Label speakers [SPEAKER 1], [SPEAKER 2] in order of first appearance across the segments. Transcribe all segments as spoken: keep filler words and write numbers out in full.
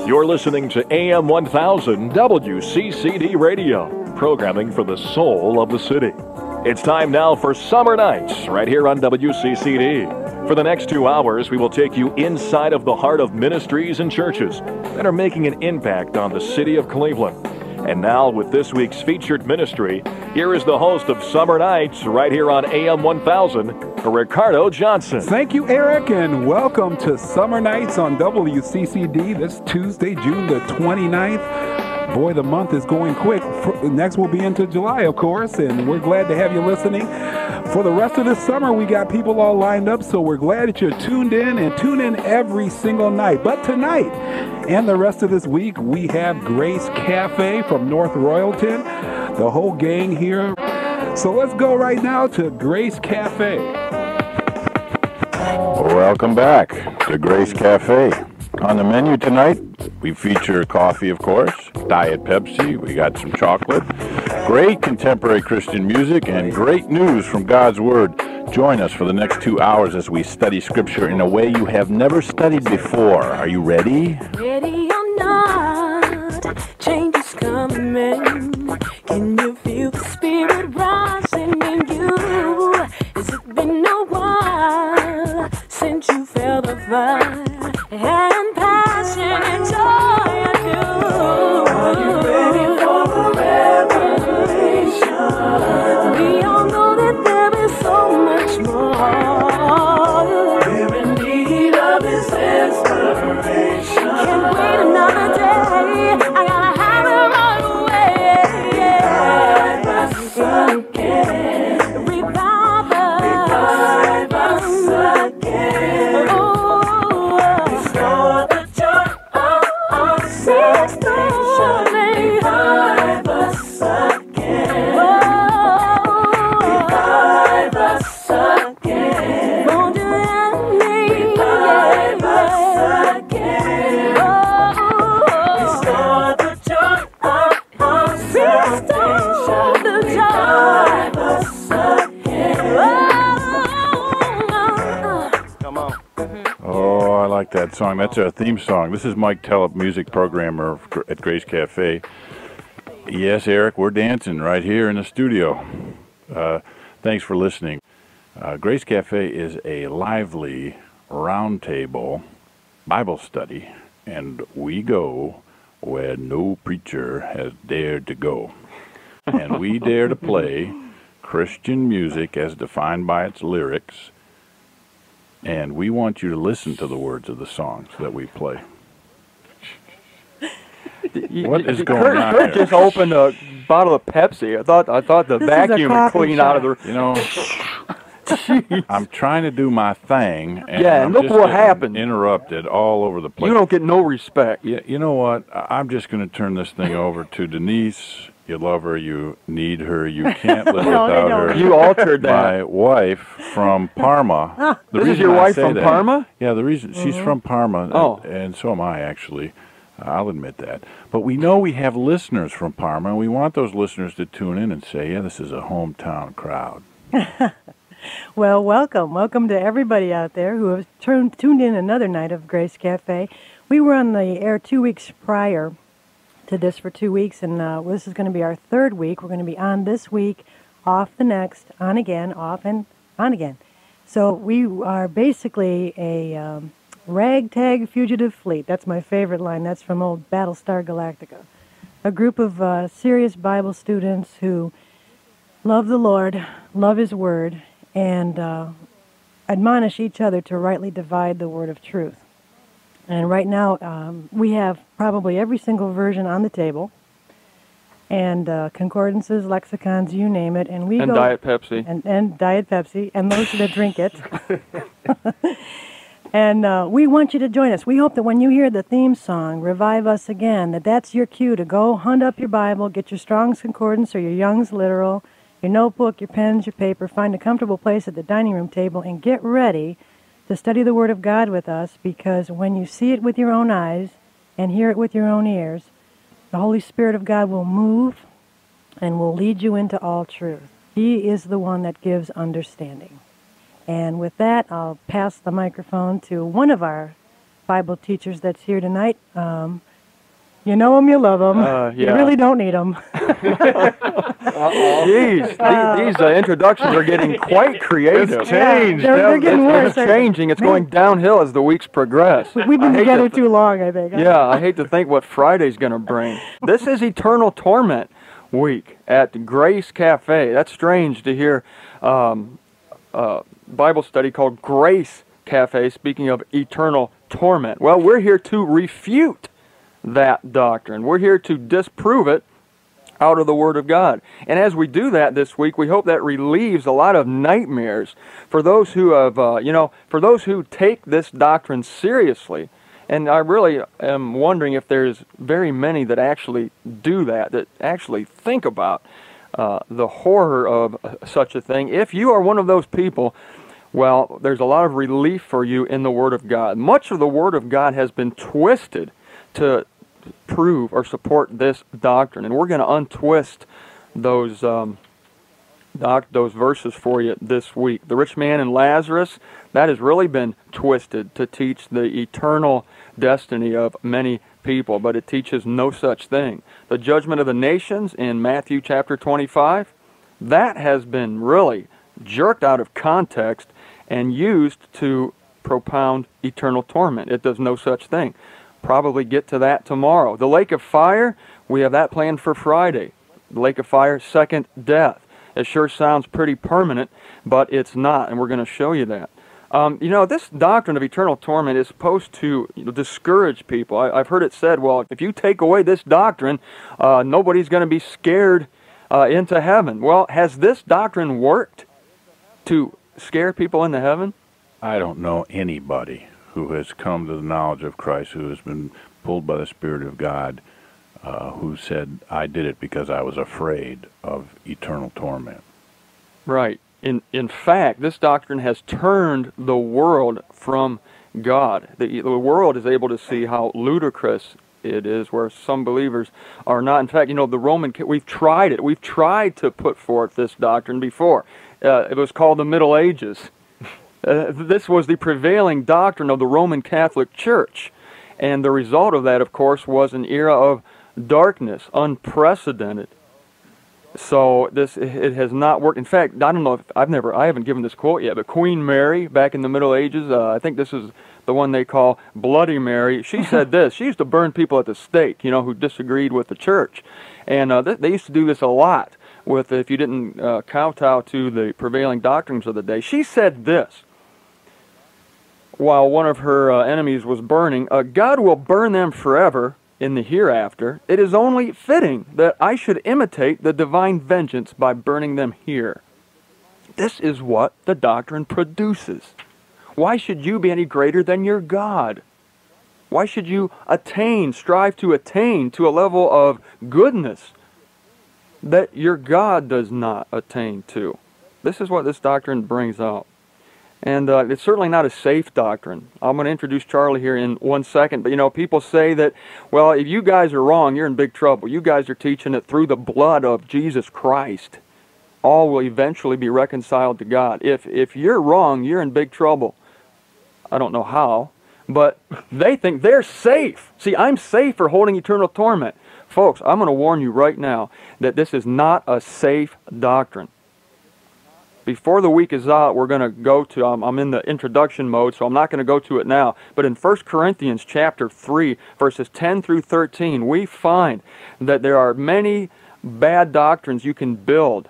[SPEAKER 1] You're listening to A M one thousand W C C D Radio, programming for the soul of the city. It's time now for Summer Nights, right here on W C C D. For the next two hours, we will take you inside of the heart of ministries and churches that are making an impact on the city of Cleveland. And now, with this week's featured ministry, here is the host of Summer Nights, right here on A M one thousand, Ricardo Johnson.
[SPEAKER 2] Thank you, Eric, and welcome to Summer Nights on W C C D this Tuesday, June the twenty-ninth. Boy, the month is going quick. Next, we'll be into July, of course, and we're glad to have you listening. For the rest of this summer, we got people all lined up, so we're glad that you're tuned in and tune in every single night. But tonight and the rest of this week, we have Grace Cafe from North Royalton, the whole gang here. So let's go right now to Grace Cafe.
[SPEAKER 3] Welcome back to Grace Cafe. On the menu tonight, we feature coffee, of course, Diet Pepsi, we got some chocolate, great contemporary Christian music, and great news from God's Word. Join us for the next two hours as we study Scripture in a way you have never studied before. Are you ready?
[SPEAKER 4] Ready or not, change is coming. Can you feel the Spirit rising in you? Has it been a while since you felt the fire and passion and joy in you? Are you ready for a revelation? We all know that there is so much more. We're in need of His inspiration. Can't wait another day. I gotta have it right away. Revive us again. Revive us. Revive us again. Oh, restore the joy of our salvation. Revive us again. Oh, revive us again. Won't you let me revive us again? Oh, restore the joy of our salvation. Revive us again. Oh,
[SPEAKER 5] Come on.
[SPEAKER 3] Oh, I like that song. That's our theme song. This is Mike Tellep, music programmer at Grace Cafe. Yes, Eric, we're dancing right here in the studio. Uh, thanks for listening. Uh, Grace Cafe is a lively roundtable Bible study, and we go where no preacher has dared to go. And we dare to play Christian music as defined by its lyrics, and we want you to listen to the words of the songs that we play. What is going
[SPEAKER 5] Kurt,
[SPEAKER 3] on
[SPEAKER 5] Kurt
[SPEAKER 3] here?
[SPEAKER 5] just opened a bottle of Pepsi. I thought I thought the
[SPEAKER 6] This is a
[SPEAKER 5] vacuum would
[SPEAKER 6] coffee
[SPEAKER 5] clean out of the.
[SPEAKER 3] You know, I'm trying to do my thing, and
[SPEAKER 5] Yeah,
[SPEAKER 3] I'm
[SPEAKER 5] and look
[SPEAKER 3] just
[SPEAKER 5] what
[SPEAKER 3] getting
[SPEAKER 5] happened.
[SPEAKER 3] interrupted all over the place.
[SPEAKER 5] You don't get no respect.
[SPEAKER 3] Yeah, you know what? I- I'm just going to turn this thing over to Denise. You love her, you need her, you can't live
[SPEAKER 6] No, they
[SPEAKER 3] without
[SPEAKER 6] don't.
[SPEAKER 3] her.
[SPEAKER 5] You altered
[SPEAKER 3] My
[SPEAKER 5] that.
[SPEAKER 3] wife from Parma. The
[SPEAKER 5] This is
[SPEAKER 3] reason
[SPEAKER 5] your
[SPEAKER 3] I
[SPEAKER 5] wife
[SPEAKER 3] say
[SPEAKER 5] from
[SPEAKER 3] that-
[SPEAKER 5] Parma?
[SPEAKER 3] Yeah, the reason she's from Parma,
[SPEAKER 5] Oh.
[SPEAKER 3] and, and so am I actually. I'll admit that. But we know we have listeners from Parma, and we want those listeners to tune in and say, yeah, this is a hometown crowd.
[SPEAKER 6] Well, welcome. Welcome to everybody out there who have turned, tuned in another night of Grace Cafe. We were on the air two weeks prior to this for two weeks, and uh, this is going to be our third week. We're going to be on this week, off the next, on again, off and on again. So we are basically a um, ragtag fugitive fleet. That's my favorite line. That's from old Battlestar Galactica. A group of uh, serious Bible students who love the Lord, love His Word, and uh, admonish each other to rightly divide the word of truth. And right now, um, we have probably every single version on the table, and uh, concordances, lexicons, you name it, and we
[SPEAKER 5] And
[SPEAKER 6] go
[SPEAKER 5] Diet Pepsi.
[SPEAKER 6] and, and Diet Pepsi, and those that drink it. And uh, we want you to join us. We hope that when you hear the theme song, Revive Us Again, that that's your cue to go hunt up your Bible, get your Strong's Concordance or your Young's Literal, your notebook, your pens, your paper, find a comfortable place at the dining room table, and get ready to study the Word of God with us, because when you see it with your own eyes and hear it with your own ears, the Holy Spirit of God will move and will lead you into all truth. He is the one that gives understanding. And with that, I'll pass the microphone to one of our Bible teachers that's here tonight, um, You know them, you love them.
[SPEAKER 5] Uh,
[SPEAKER 6] You
[SPEAKER 5] yeah.
[SPEAKER 6] really don't need them.
[SPEAKER 5] Jeez,
[SPEAKER 6] Uh,
[SPEAKER 5] these, these uh, introductions are getting quite creative.
[SPEAKER 3] It's changed.
[SPEAKER 6] they're, they're
[SPEAKER 3] It's-
[SPEAKER 6] getting worse.
[SPEAKER 5] It's changing. It's going downhill as the weeks progress.
[SPEAKER 6] We- We've
[SPEAKER 5] I
[SPEAKER 6] been
[SPEAKER 5] hate
[SPEAKER 6] together
[SPEAKER 5] to-
[SPEAKER 6] too long, I think.
[SPEAKER 5] Yeah, I hate to think what Friday's going to bring. This is Eternal Torment Week at Grace Cafe. That's strange to hear um, uh, Bible study called Grace Cafe, speaking of eternal torment. Well, we're here to refute that doctrine. We're here to disprove it out of the Word of God. And as we do that this week, we hope that relieves a lot of nightmares for those who have, uh, you know, for those who take this doctrine seriously. And I really am wondering if there's very many that actually do that, that actually think about uh, the horror of such a thing. If you are one of those people, well, there's a lot of relief for you in the Word of God. Much of the Word of God has been twisted to prove or support this doctrine, and we're going to untwist those um, doc those verses for you this week. The rich man and Lazarus, that has really been twisted to teach the eternal destiny of many people, but it teaches no such thing. The judgment of the nations in Matthew chapter twenty-five, that has been really jerked out of context and used to propound eternal torment. It does no such thing. Probably get to that tomorrow. The lake of fire, we have that planned for Friday. The lake of fire, second death. It sure sounds pretty permanent, but it's not, and we're going to show you that. Um, you know, this doctrine of eternal torment is supposed to you know, discourage people. I, I've heard it said, well, if you take away this doctrine, uh, nobody's going to be scared uh, into heaven. Well, has this doctrine worked to scare people into heaven?
[SPEAKER 3] I don't know anybody who has come to the knowledge of Christ, who has been pulled by the Spirit of God, uh, who said, I did it because I was afraid of eternal torment.
[SPEAKER 5] Right. In in fact, this doctrine has turned the world from God. The, the world is able to see how ludicrous it is, where some believers are not. In fact, you know, the Roman, we've tried it. We've tried to put forth this doctrine before. Uh, it was called the Middle Ages. Uh, this was the prevailing doctrine of the Roman Catholic Church. And the result of that, of course, was an era of darkness, unprecedented. So this it has not worked. In fact, I don't know if I've never I haven't given this quote yet, but Queen Mary back in the Middle Ages, uh, I think this is the one they call Bloody Mary. She said this. She used to burn people at the stake, you know, who disagreed with the church, and uh, th they used to do this a lot with if you didn't uh, kowtow to the prevailing doctrines of the day. She said this while one of her uh, enemies was burning: uh, God will burn them forever in the hereafter. It is only fitting that I should imitate the divine vengeance by burning them here. This is what the doctrine produces. Why should you be any greater than your God? Why should you attain, strive to attain to a level of goodness that your God does not attain to? This is what this doctrine brings out. And uh, it's certainly not a safe doctrine. I'm going to introduce Charlie here in one second. But, you know, people say that, well, if you guys are wrong, you're in big trouble. You guys are teaching that through the blood of Jesus Christ, all will eventually be reconciled to God. If, if you're wrong, you're in big trouble. I don't know how, but they think they're safe. See, I'm safe for holding eternal torment. Folks, I'm going to warn you right now that this is not a safe doctrine. Before the week is out, we're going to go to, um, I'm in the introduction mode, so I'm not going to go to it now. But in First Corinthians chapter three, verses ten through thirteen, we find that there are many bad doctrines you can build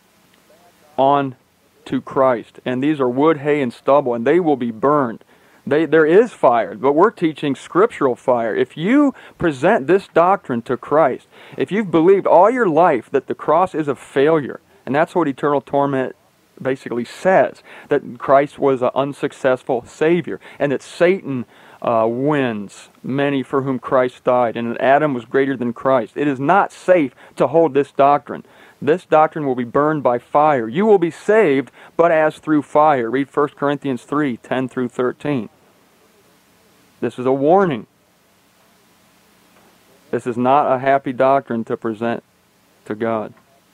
[SPEAKER 5] on to Christ. And these are wood, hay, and stubble, and they will be burned. They, there is fire, but we're teaching scriptural fire. If you present this doctrine to Christ, if you've believed all your life that the cross is a failure, and that's what eternal torment basically says, that Christ was an unsuccessful Savior, and that Satan uh, wins many for whom Christ died, and that Adam was greater than Christ. It is not safe to hold this doctrine. This doctrine will be burned by fire. You will be saved, but as through fire. Read First Corinthians three, ten through thirteen. This is a warning. This is not a happy doctrine to present to God.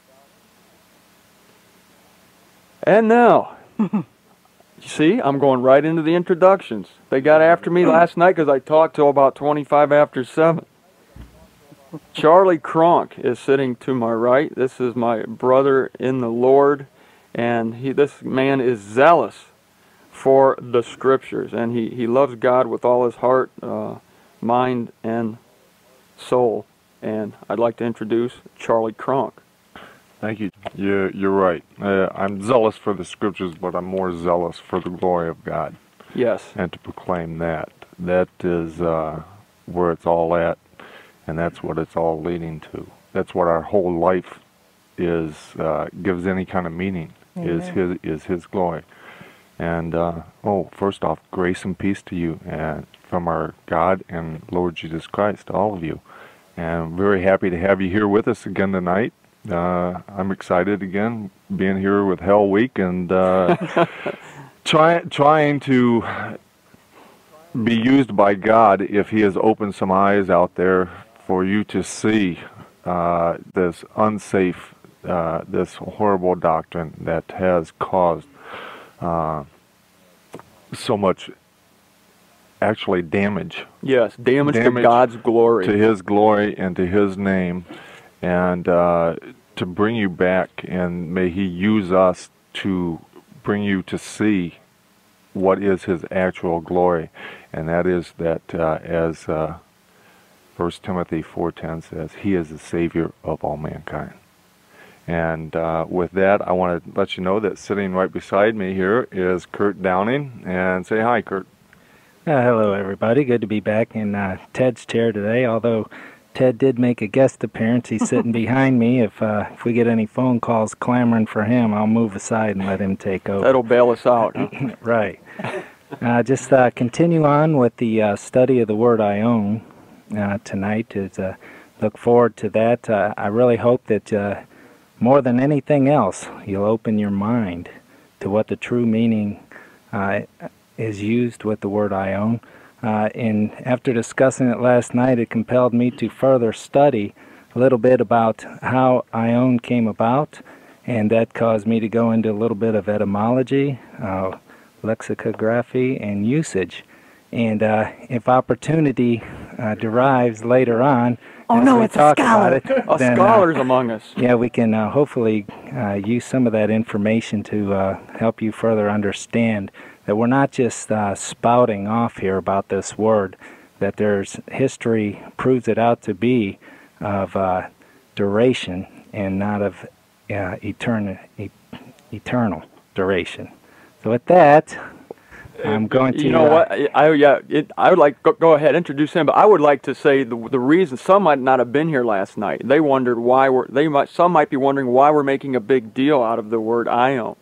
[SPEAKER 5] And now, you see, I'm going right into the introductions. They got after me last night because I talked till about twenty-five after seven. Charlie Cronk is sitting to my right. This is my brother in the Lord, and he, this man is zealous for the Scriptures, and he, he loves God with all his heart, uh, mind, and soul. And I'd like to introduce Charlie Cronk.
[SPEAKER 7] Thank you. You're, you're right. Uh, I'm zealous for the Scriptures, but I'm more zealous for the glory of God.
[SPEAKER 5] Yes.
[SPEAKER 7] And to proclaim that. That is uh, where it's all at, and that's what it's all leading to. That's what our whole life is, uh, gives any kind of meaning,
[SPEAKER 6] Amen.
[SPEAKER 7] is his, is his glory. And, uh, oh, first off, grace and peace to you, and from our God and Lord Jesus Christ, all of you. And I'm very happy to have you here with us again tonight. Uh, I'm excited again, being here with Hell Week, and uh, try, trying to be used by God if He has opened some eyes out there for you to see uh, this unsafe, uh, this horrible doctrine that has caused uh, so much actually damage.
[SPEAKER 5] Yes, damage,
[SPEAKER 7] damage
[SPEAKER 5] to God's glory.
[SPEAKER 7] To His glory and to His name, and uh, to bring you back, and may He use us to bring you to see what is His actual glory, and that is that uh, as uh, First Timothy four ten says, He is the Savior of all mankind. And uh, with that, I want to let you know that sitting right beside me here is Kurt Downing, and say hi, Kurt.
[SPEAKER 8] Uh, hello, everybody. Good to be back in uh, Ted's chair today, although Ted did make a guest appearance. He's sitting behind me. If uh, if we get any phone calls clamoring for him, I'll move aside and let him take over.
[SPEAKER 5] That'll bail us out. Huh?
[SPEAKER 8] Right. Uh, just uh, continue on with the uh, study of the word "ion" uh, tonight. Is uh, look forward to that. Uh, I really hope that uh, more than anything else, you'll open your mind to what the true meaning uh, is used with the word "ion." Uh, and after discussing it last night, it compelled me to further study a little bit about how ion came about, and that caused me to go into a little bit of etymology, uh, lexicography, and usage. And uh, if opportunity uh, derives later on,
[SPEAKER 6] Oh,
[SPEAKER 8] as
[SPEAKER 6] no,
[SPEAKER 8] we
[SPEAKER 6] it's a
[SPEAKER 8] talk
[SPEAKER 6] scholar.
[SPEAKER 8] about it,
[SPEAKER 5] A
[SPEAKER 8] then, uh,
[SPEAKER 5] scholar's among us.
[SPEAKER 8] yeah, we can uh, hopefully uh, use some of that information to uh, help you further understand that we're not just uh, spouting off here about this word, that there's history proves it out to be of uh, duration and not of uh, etern- e- eternal duration. So with that, I'm going to...
[SPEAKER 5] You know
[SPEAKER 8] uh,
[SPEAKER 5] what? I, I yeah. It, I would like go, go ahead introduce him, but I would like to say the the reason some might not have been here last night. They wondered why we're. They might. Some might be wondering why we're making a big deal out of the word "ion."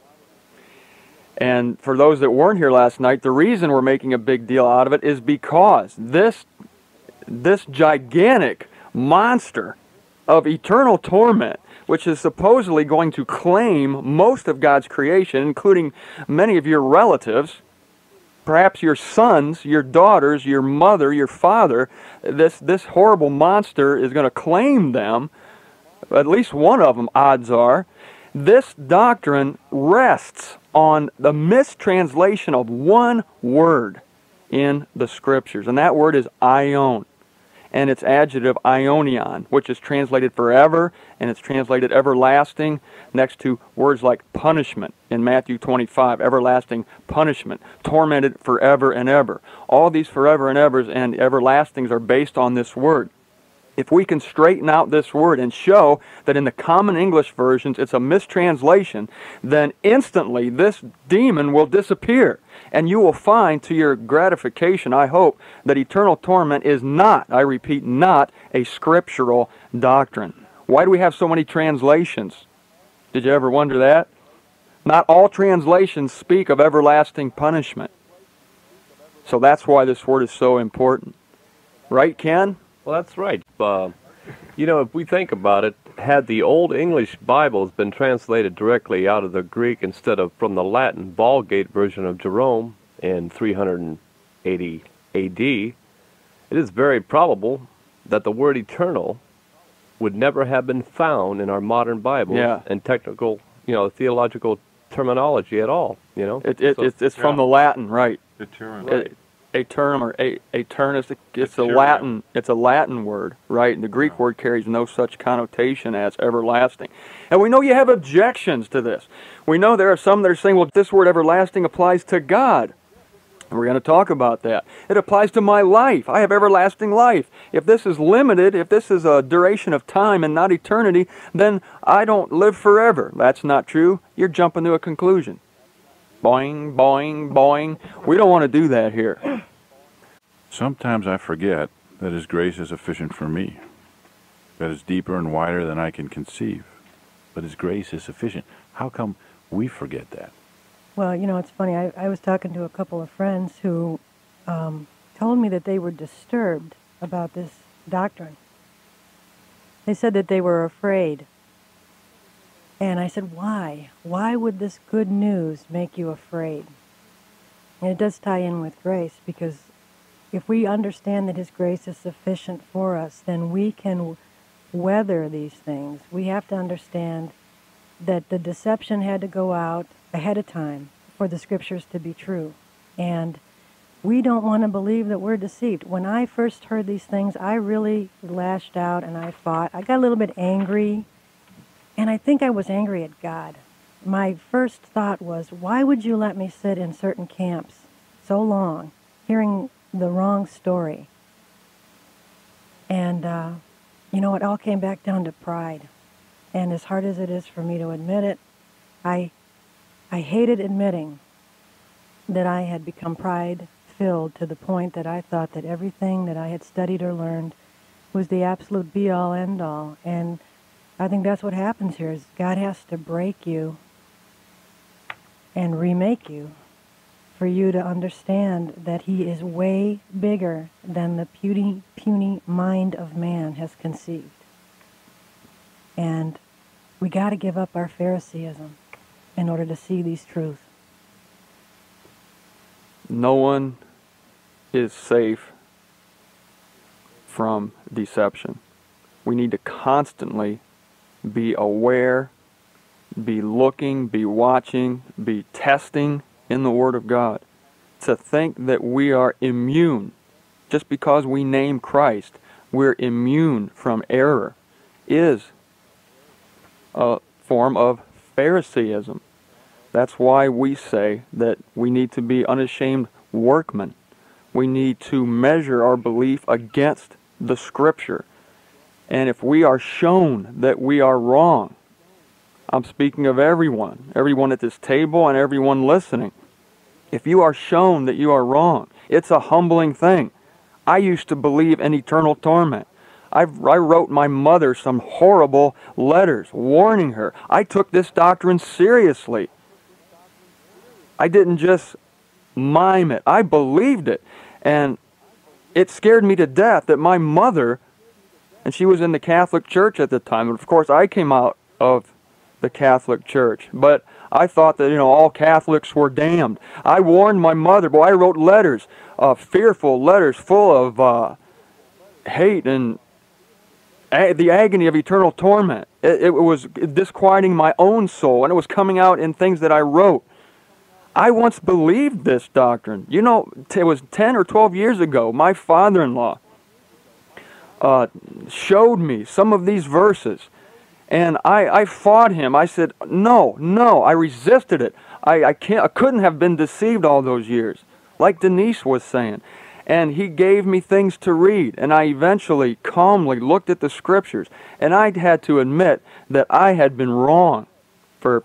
[SPEAKER 5] And for those that weren't here last night, the reason we're making a big deal out of it is because this this gigantic monster of eternal torment, which is supposedly going to claim most of God's creation, including many of your relatives, perhaps your sons, your daughters, your mother, your father, this, this horrible monster is going to claim them, at least one of them, odds are. This doctrine rests on the mistranslation of one word in the Scriptures, and that word is ion, and its adjective ionion, which is translated forever, and it's translated everlasting, next to words like punishment in Matthew twenty-five, everlasting punishment, tormented forever and ever. All these forever and evers and everlastings are based on this word. If we can straighten out this word and show that in the common English versions it's a mistranslation, then instantly this demon will disappear. And you will find, to your gratification, I hope, that eternal torment is not, I repeat, not a scriptural doctrine. Why do we have so many translations? Did you ever wonder that? Not all translations speak of everlasting punishment. So that's why this word is so important. Right, Ken?
[SPEAKER 9] Well, that's right. Uh, you know, if we think about it, had the Old English Bibles been translated directly out of the Greek instead of from the Latin Vulgate version of Jerome in three hundred eighty A D, it is very probable that the word eternal would never have been found in our modern Bibles
[SPEAKER 5] Yeah.
[SPEAKER 9] and technical, you know, theological terminology at all, you know?
[SPEAKER 5] It, it,
[SPEAKER 9] So-
[SPEAKER 5] it's it's from the Latin, right.
[SPEAKER 7] Deterrent.
[SPEAKER 5] It- Aeternum or a, Aeternus, it's a
[SPEAKER 3] Eternium.
[SPEAKER 5] Latin, it's a Latin word, right? And the Greek word carries no such connotation as everlasting. And we know you have objections to this. We know there are some that are saying, well, this word everlasting applies to God. And we're going to talk about that. It applies to my life. I have everlasting life. If this is limited, if this is a duration of time and not eternity, then I don't live forever. That's not true. You're jumping to a conclusion. Boing, boing, boing. We don't want to do that here.
[SPEAKER 3] Sometimes I forget that His grace is sufficient for me, that it's deeper and wider than I can conceive. But His grace is sufficient. How come we forget that?
[SPEAKER 6] Well, you know, it's funny. I, I was talking to a couple of friends who um, told me that they were disturbed about this doctrine. They said that they were afraid. And I said, why? Why would this good news make you afraid? And it does tie in with grace, because if we understand that His grace is sufficient for us, then we can weather these things. We have to understand that the deception had to go out ahead of time for the Scriptures to be true. And we don't want to believe that we're deceived. When I first heard these things, I really lashed out and I fought. I got a little bit angry. And I think I was angry at God. My first thought was, why would you let me sit in certain camps so long, hearing the wrong story? And, uh, you know, it all came back down to pride. And as hard as it is for me to admit it, I, I hated admitting that I had become pride-filled to the point that I thought that everything that I had studied or learned was the absolute be-all, end-all. And I think that's what happens here, is God has to break you and remake you for you to understand that He is way bigger than the puny, puny mind of man has conceived. And we got to give up our Phariseeism in order to see these truths.
[SPEAKER 5] No one is safe from deception. We need to constantly be aware, be looking, be watching, be testing in the Word of God. To think that we are immune, just because we name Christ, we're immune from error, is a form of Phariseeism. That's why we say that we need to be unashamed workmen. We need to measure our belief against the Scripture. And if we are shown that we are wrong, I'm speaking of everyone, everyone at this table and everyone listening. If you are shown that you are wrong, it's a humbling thing. I used to believe in eternal torment. I've, I wrote my mother some horrible letters warning her. I took this doctrine seriously. I didn't just mime it. I believed it. And it scared me to death that my mother, and she was in the Catholic Church at the time, and of course I came out of the Catholic Church, but I thought that, you know, all Catholics were damned. I warned my mother, boy, I wrote letters, uh, fearful letters full of uh, hate and a the agony of eternal torment. It, it was disquieting my own soul, and it was coming out in things that I wrote. I once believed this doctrine. You know, it was ten or twelve years ago, my father-in-law uh, showed me some of these verses. And I, I fought him. I said, no, no. I resisted it. I, I, can't, I couldn't have been deceived all those years, like Denise was saying. And he gave me things to read. And I eventually calmly looked at the Scriptures. And I had to admit that I had been wrong for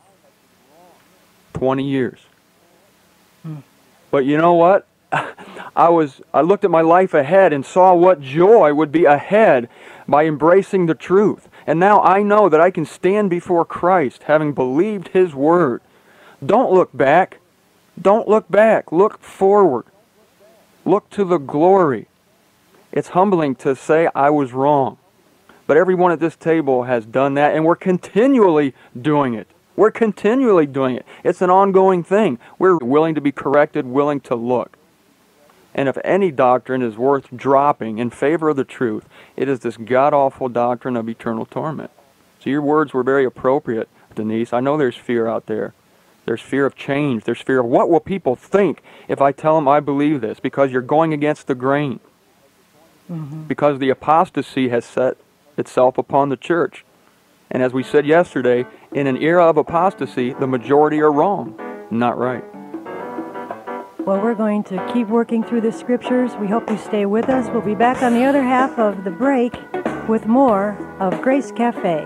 [SPEAKER 5] twenty years. Hmm. But you know what? I was I looked at my life ahead and saw what joy would be ahead by embracing the truth. And now I know that I can stand before Christ having believed His Word. Don't look back. Don't look back. Look forward. Look to the glory. It's humbling to say I was wrong. But everyone at this table has done that, and we're continually doing it. We're continually doing it. It's an ongoing thing. We're willing to be corrected, willing to look. And if any doctrine is worth dropping in favor of the truth, it is this god-awful doctrine of eternal torment. So your words were very appropriate, Denise. I know there's fear out there. There's fear of change. There's fear of what will people think if I tell them I believe this, because you're going against the grain. Mm-hmm. Because the apostasy has set itself upon the church. And as we said yesterday, in an era of apostasy, the majority are wrong, not right.
[SPEAKER 6] Well, we're going to keep working through the scriptures. We hope you stay with us. We'll be back on the other half of the break with more of Grace Cafe.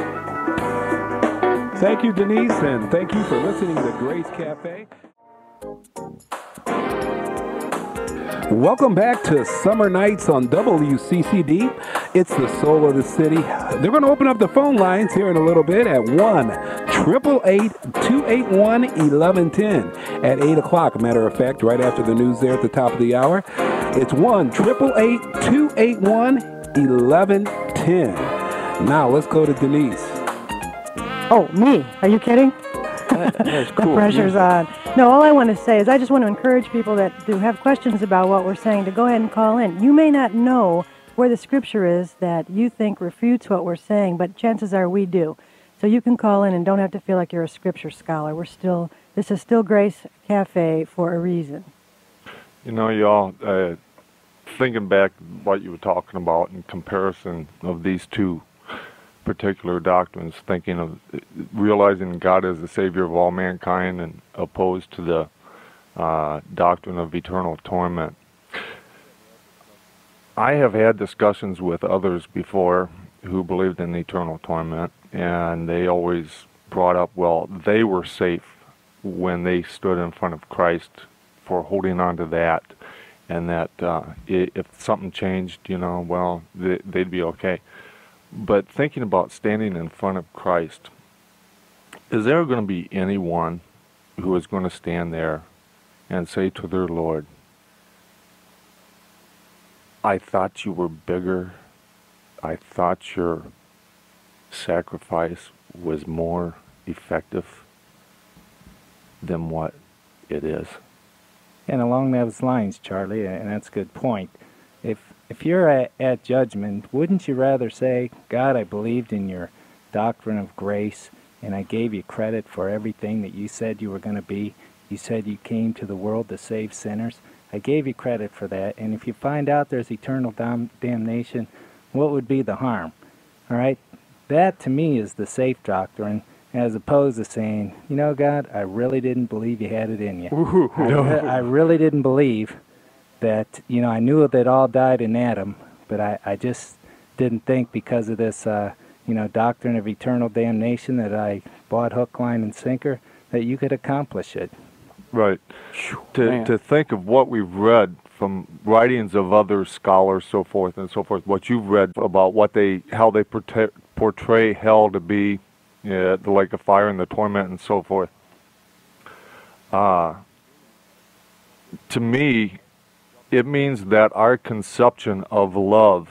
[SPEAKER 2] Thank you, Denise, and thank you for listening to Grace Cafe. Welcome back to Summer Nights on W C C D. It's the soul of the city. They're going to open up the phone lines here in a little bit at one eight eight eight, two eight one, one one one zero at eight o'clock. Matter of fact, right after the news there at the top of the hour. It's one eight eight eight, two eight one, one one one zero. Now let's go to Denise.
[SPEAKER 6] Oh, me? Are you kidding?
[SPEAKER 5] That's cool.
[SPEAKER 6] The pressure's on. No, all I want to say is I just want to encourage people that do have questions about what we're saying to go ahead and call in. You may not know where the scripture is that you think refutes what we're saying, but chances are we do. So you can call in and don't have to feel like you're a scripture scholar. We're still, this is still Grace Cafe for a reason.
[SPEAKER 7] You know, y'all, uh, thinking back what you were talking about in comparison of these two particular doctrines, thinking of realizing God as the Savior of all mankind and opposed to the uh, doctrine of eternal torment. I have had discussions with others before who believed in eternal torment, and they always brought up, well, they were safe when they stood in front of Christ for holding on to that, and that uh, if something changed, you know, well, they, they'd be okay. But thinking about standing in front of Christ, is there going to be anyone who is going to stand there and say to their Lord, I thought you were bigger, I thought your sacrifice was more effective than what it is?
[SPEAKER 8] And along those lines, Charlie, and that's a good point, if if you're at, at judgment, wouldn't you rather say, God, I believed in your doctrine of grace, and I gave you credit for everything that you said you were going to be. You said you came to the world to save sinners. I gave you credit for that, and if you find out there's eternal dam damnation, what would be the harm? All right? That, to me, is the safe doctrine, as opposed to saying, you know, God, I really didn't believe you had it in you.
[SPEAKER 5] Ooh,
[SPEAKER 8] I, I really didn't believe that, you know, I knew that all died in Adam, but I, I just didn't think because of this, uh, you know, doctrine of eternal damnation that I bought hook, line, and sinker, that you could accomplish it.
[SPEAKER 7] Right. To, to think of what we've read from writings of other scholars, so forth and so forth, what you've read about what they, how they portray, portray hell to be, yeah, the lake of fire and the torment and so forth. Uh, to me, it means that our conception of love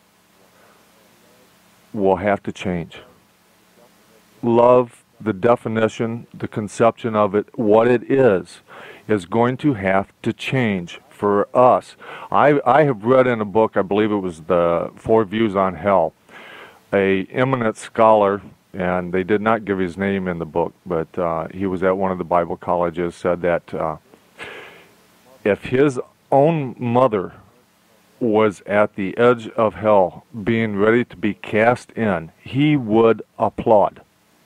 [SPEAKER 7] will have to change. Love, the definition, the conception of it, what it is, is going to have to change for us. I, I have read in a book, I believe it was the Four Views on Hell, a eminent scholar, and they did not give his name in the book, but uh, he was at one of the Bible colleges, said that uh, if his own mother was at the edge of hell, being ready to be cast in, he would applaud.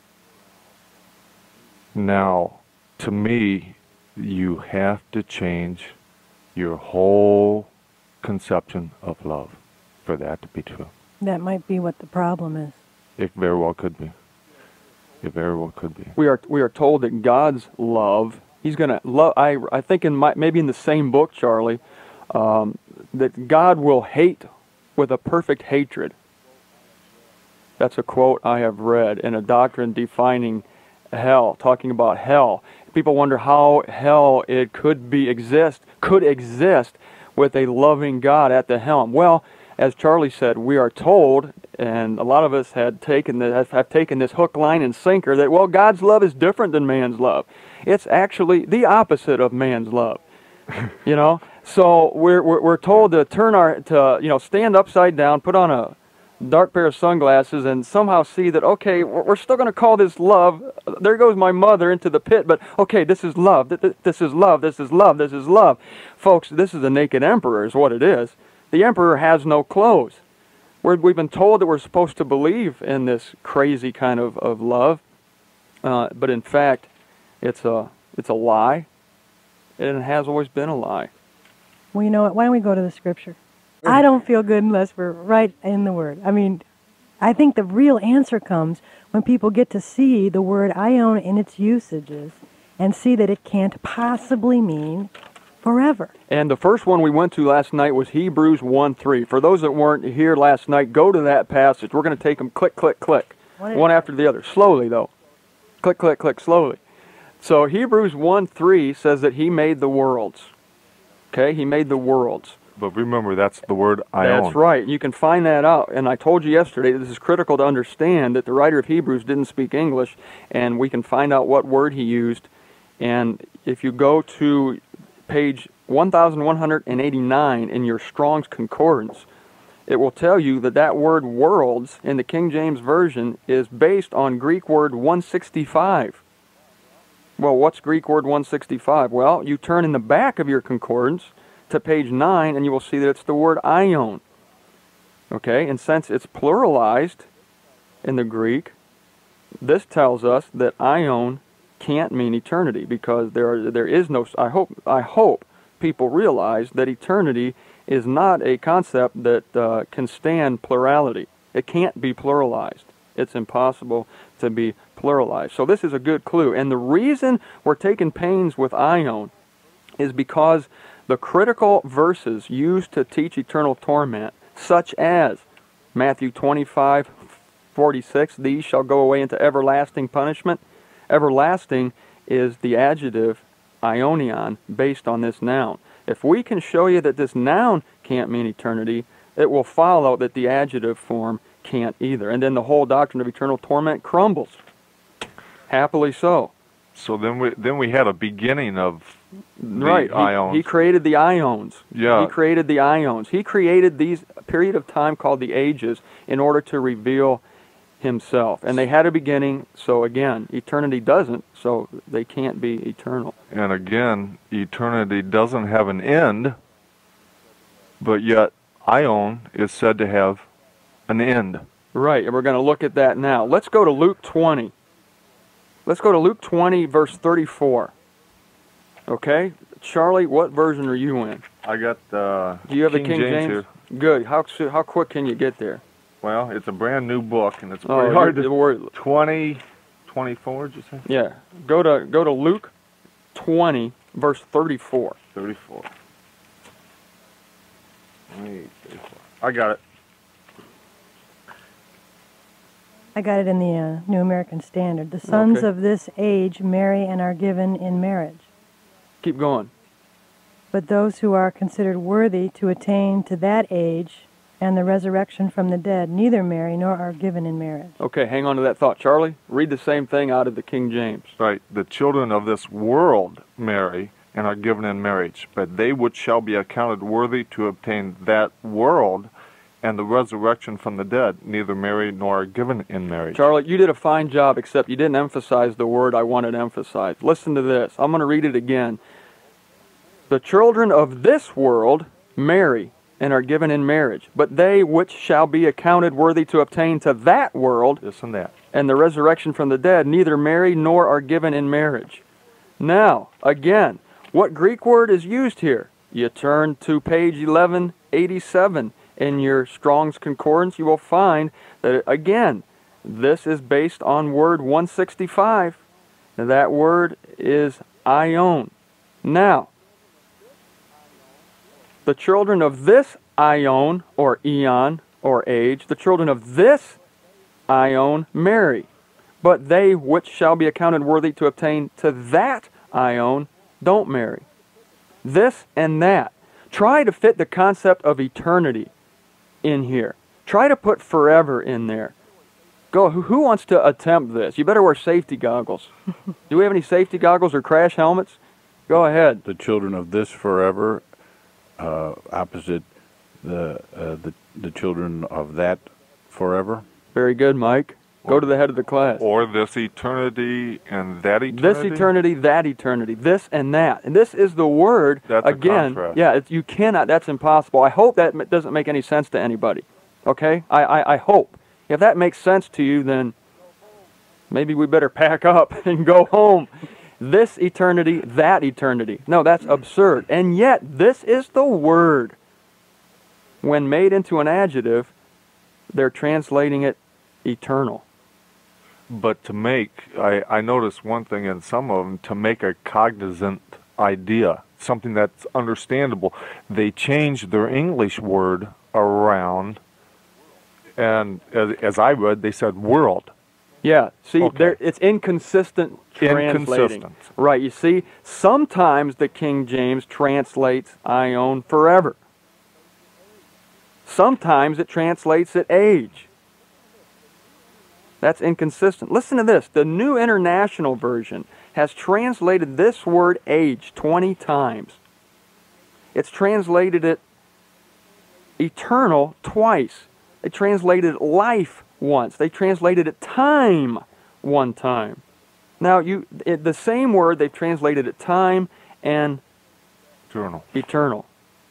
[SPEAKER 7] Now, to me, you have to change your whole conception of love for that to be true.
[SPEAKER 6] That might be what the problem is.
[SPEAKER 7] It very well could be. It very well could be.
[SPEAKER 5] We are we are told that God's love, He's going to love. I I think in my, maybe in the same book, Charlie, um, that God will hate with a perfect hatred. That's a quote I have read in a doctrine defining hell, talking about hell. People wonder how hell it could be exist, could exist with a loving God at the helm. Well, as Charlie said, we are told, and a lot of us had taken the, have taken this hook, line, and sinker that, well, God's love is different than man's love. It's actually the opposite of man's love. You know, so we're, we're we're told to turn our to you know stand upside down, put on a dark pair of sunglasses and somehow see that, okay, we're we're still going to call this love. There goes my mother into the pit, but okay, this is love. Th- th- This is love. This is love. This is love. Folks, this is a naked emperor is what it is. The emperor has no clothes. We're, we've been told that we're supposed to believe in this crazy kind of, of love, uh, but in fact, it's a, it's a lie, and it has always been a lie.
[SPEAKER 6] Well, you know what? Why don't we go to the scripture? I don't feel good unless we're right in the Word. I mean, I think the real answer comes when people get to see the word ion in its usages and see that it can't possibly mean forever.
[SPEAKER 5] And the first one we went to last night was Hebrews one three. For those that weren't here last night, go to that passage. We're going to take them click, click, click,
[SPEAKER 6] What
[SPEAKER 5] one
[SPEAKER 6] is-
[SPEAKER 5] after the other. Slowly, though. Click, click, click, slowly. So Hebrews one three says that he made the worlds. Okay, he made the worlds.
[SPEAKER 7] But remember, that's the word ion.
[SPEAKER 5] That's right. You can find that out. And I told you yesterday that this is critical to understand that the writer of Hebrews didn't speak English, and we can find out what word he used. And if you go to page one thousand one hundred eighty-nine in your Strong's Concordance, it will tell you that that word worlds in the King James Version is based on Greek word one sixty-five. Well, what's Greek word one sixty-five? Well, you turn in the back of your concordance to page nine, and you will see that it's the word ion. Okay, and since it's pluralized in the Greek, this tells us that ion can't mean eternity, because there are, there is no. I hope I hope people realize that eternity is not a concept that uh, can stand plurality. It can't be pluralized. It's impossible to be pluralized. So this is a good clue. And the reason we're taking pains with ion is because the critical verses used to teach eternal torment, such as Matthew twenty-five forty-six, these shall go away into everlasting punishment. Everlasting is the adjective ionion based on this noun. If we can show you that this noun can't mean eternity, it will follow that the adjective form can't either. And then the whole doctrine of eternal torment crumbles. Happily so.
[SPEAKER 7] So then we then we had a beginning of the
[SPEAKER 5] Right. He,
[SPEAKER 7] ions.
[SPEAKER 5] he created the ions.
[SPEAKER 7] Yeah.
[SPEAKER 5] He created the ions. He created these period of time called the ages in order to reveal himself. And they had a beginning, so again, eternity doesn't, so they can't be eternal.
[SPEAKER 7] And again, eternity doesn't have an end, but yet ion is said to have an end.
[SPEAKER 5] Right, and we're going to look at that now. Let's go to Luke twenty. Let's go to Luke twenty, verse thirty-four. Okay? Charlie, what version are you in?
[SPEAKER 7] I got uh,
[SPEAKER 5] Do you have
[SPEAKER 7] King
[SPEAKER 5] the King
[SPEAKER 7] James,
[SPEAKER 5] James?
[SPEAKER 7] here.
[SPEAKER 5] Good. How, soo- how quick can you get there?
[SPEAKER 7] Well, it's a brand new book, and it's
[SPEAKER 5] Oh,
[SPEAKER 7] pretty hard
[SPEAKER 5] you're-
[SPEAKER 7] to...
[SPEAKER 5] we're-
[SPEAKER 7] twenty, twenty-four, did you say?
[SPEAKER 5] Yeah. Go to go to Luke twenty, verse thirty-four.
[SPEAKER 7] thirty-four. Wait, thirty-four. I got it.
[SPEAKER 6] I got it in the uh, New American Standard. The sons
[SPEAKER 5] Okay.
[SPEAKER 6] of this age marry and are given in marriage.
[SPEAKER 5] Keep going.
[SPEAKER 6] But those who are considered worthy to attain to that age and the resurrection from the dead neither marry nor are given in marriage.
[SPEAKER 5] Okay, hang on to that thought. Charlie, read the same thing out of the King James.
[SPEAKER 7] Right. The children of this world marry and are given in marriage, but they which shall be accounted worthy to obtain that world and the resurrection from the dead neither marry nor are given in marriage.
[SPEAKER 5] Charlie, you did a fine job, except you didn't emphasize the word I wanted emphasized. Listen to this. I'm going to read it again. The children of this world marry and are given in marriage, but they which shall be accounted worthy to obtain to that world
[SPEAKER 7] This and that.
[SPEAKER 5] and the resurrection from the dead neither marry nor are given in marriage. Now, again, what Greek word is used here? You turn to page eleven eighty-seven in your Strong's Concordance. You will find that, again, this is based on word one sixty-five. And that word is ion. Now, the children of this ion, or eon, or age, the children of this ion marry, but they which shall be accounted worthy to obtain to that ion don't marry. This and that. Try to fit the concept of eternity in here. Try to put forever in there. Go. Who, who wants to attempt this? You better wear safety goggles. Do we have any safety goggles or crash helmets? Go ahead.
[SPEAKER 3] The children of this forever, uh, opposite the, uh, the the children of that forever.
[SPEAKER 5] Very good, Mike. Go to the head of the class.
[SPEAKER 10] Or this eternity and that eternity?
[SPEAKER 5] This eternity, that eternity, this and that. And this is the word,
[SPEAKER 10] That's a
[SPEAKER 5] again,
[SPEAKER 10] contrast.
[SPEAKER 5] yeah, it's, you cannot, that's impossible. I hope that m- doesn't make any sense to anybody, okay? I, I, I hope. If that makes sense to you, then maybe we better pack up and go home. This eternity, that eternity. No, that's absurd. And yet, this is the word. When made into an adjective, they're translating it eternal.
[SPEAKER 10] But to make, I, I noticed one thing in some of them, to make a cognizant idea, something that's understandable, they changed their English word around, and as, as I read, they said world.
[SPEAKER 5] Yeah, see,
[SPEAKER 10] Okay.
[SPEAKER 5] there it's inconsistent translating.
[SPEAKER 10] Inconsistent.
[SPEAKER 5] Right, you see, sometimes the King James translates ion forever. Sometimes it translates it age. That's inconsistent. Listen to this. The New International Version has translated this word age twenty times. It's translated it eternal twice. They translated life once. They translated it time one time. Now, you it, the same word, they've translated it time and
[SPEAKER 10] Eternal.
[SPEAKER 5] eternal.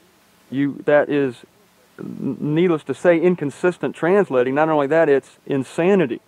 [SPEAKER 5] You that is, needless to say, inconsistent translating. Not only that, it's insanity.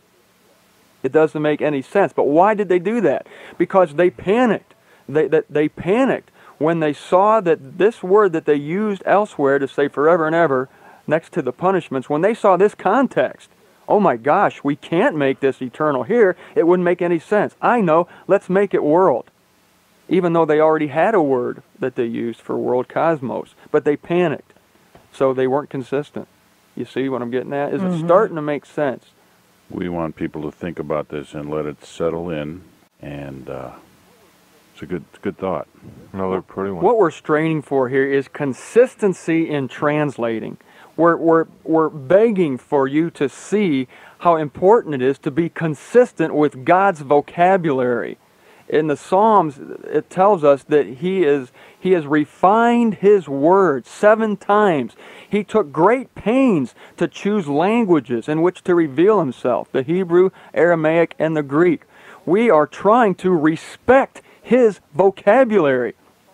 [SPEAKER 5] It doesn't make any sense. But why did they do that? Because they panicked. They, that they panicked when they saw that this word that they used elsewhere to say forever and ever next to the punishments, when they saw this context, oh my gosh, we can't make this eternal here. It wouldn't make any sense. I know, let's make it world. Even though they already had a word that they used for world, cosmos. But they panicked. So they weren't consistent. You see what I'm getting at? Is
[SPEAKER 6] Mhm.
[SPEAKER 5] it starting to make sense?
[SPEAKER 3] We want people to think about this and let it settle in, and uh, it's a good, it's a good thought.
[SPEAKER 10] Another pretty one.
[SPEAKER 5] What we're straining for here is consistency in translating. We're, we're, we're begging for you to see how important it is to be consistent with God's vocabulary. In the Psalms, it tells us that he is he has refined his words seven times. He took great pains to choose languages in which to reveal himself, the Hebrew, Aramaic, and the Greek. We are trying to respect his vocabulary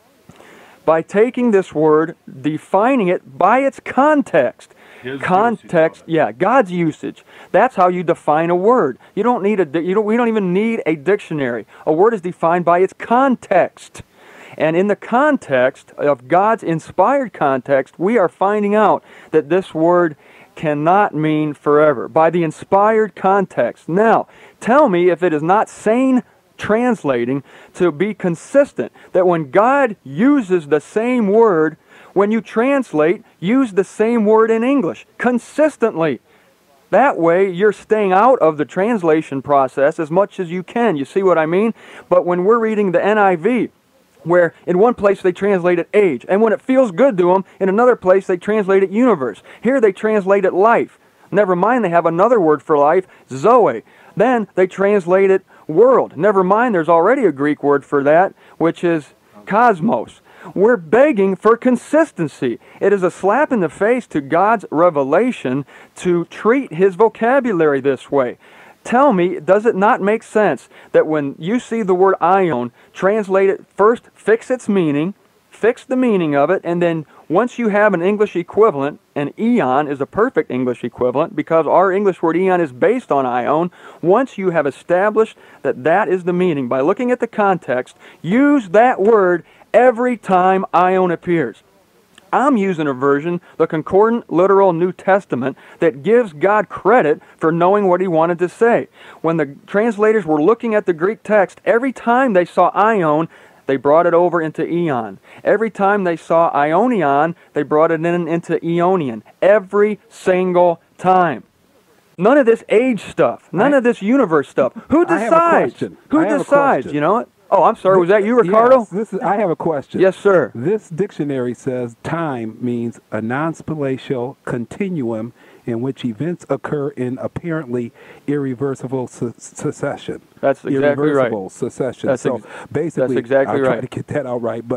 [SPEAKER 5] by taking this word, defining it by its context.
[SPEAKER 10] His
[SPEAKER 5] Context, yeah, God's usage. That's how you define a word. You don't need a, di- you don't, we don't even need a dictionary. A word is defined by its context. And in the context of God's inspired context, we are finding out that this word cannot mean forever by the inspired context. Now, tell me if it is not sane translating to be consistent, that when God uses the same word, when you translate, use the same word in English consistently. That way, you're staying out of the translation process as much as you can. You see what I mean? But when we're reading the N I V, where in one place they translate it age, and when it feels good to them, in another place they translate it universe. Here they translate it life. Never mind, they have another word for life, Zoe. Then they translate it world. Never mind, there's already a Greek word for that, which is cosmos. We're begging for consistency. It is a slap in the face to God's revelation to treat his vocabulary this way. Tell me, does it not make sense that when you see the word ion, translate it first, fix its meaning, fix the meaning of it, and then once you have an English equivalent, and eon is a perfect English equivalent because our English word eon is based on ion, once you have established that that is the meaning, by looking at the context, use that word every time ion appears. I'm using a version, the Concordant Literal New Testament, that gives God credit for knowing what he wanted to say. When the translators were looking at the Greek text, every time they saw ion, they brought it over into eon. Every time they saw ionion, they brought it in into eonian. Every single time. None of this age stuff. None
[SPEAKER 2] I,
[SPEAKER 5] of this universe stuff. Who
[SPEAKER 2] I have a
[SPEAKER 5] decides?
[SPEAKER 2] question.
[SPEAKER 5] Who
[SPEAKER 2] I have a
[SPEAKER 5] decides?
[SPEAKER 2] question.
[SPEAKER 5] You know it? Oh, I'm sorry. Was that you, Ricardo?
[SPEAKER 2] Yes, this is, I have a question.
[SPEAKER 5] Yes, sir.
[SPEAKER 2] This dictionary says time means a non-spatial continuum in which events occur in apparently irreversible su- succession.
[SPEAKER 5] That's exactly
[SPEAKER 2] irreversible
[SPEAKER 5] right.
[SPEAKER 2] succession.
[SPEAKER 5] That's
[SPEAKER 2] so
[SPEAKER 5] ex-
[SPEAKER 2] basically,
[SPEAKER 5] that's exactly
[SPEAKER 2] I'll try
[SPEAKER 5] right.
[SPEAKER 2] to get that out right. But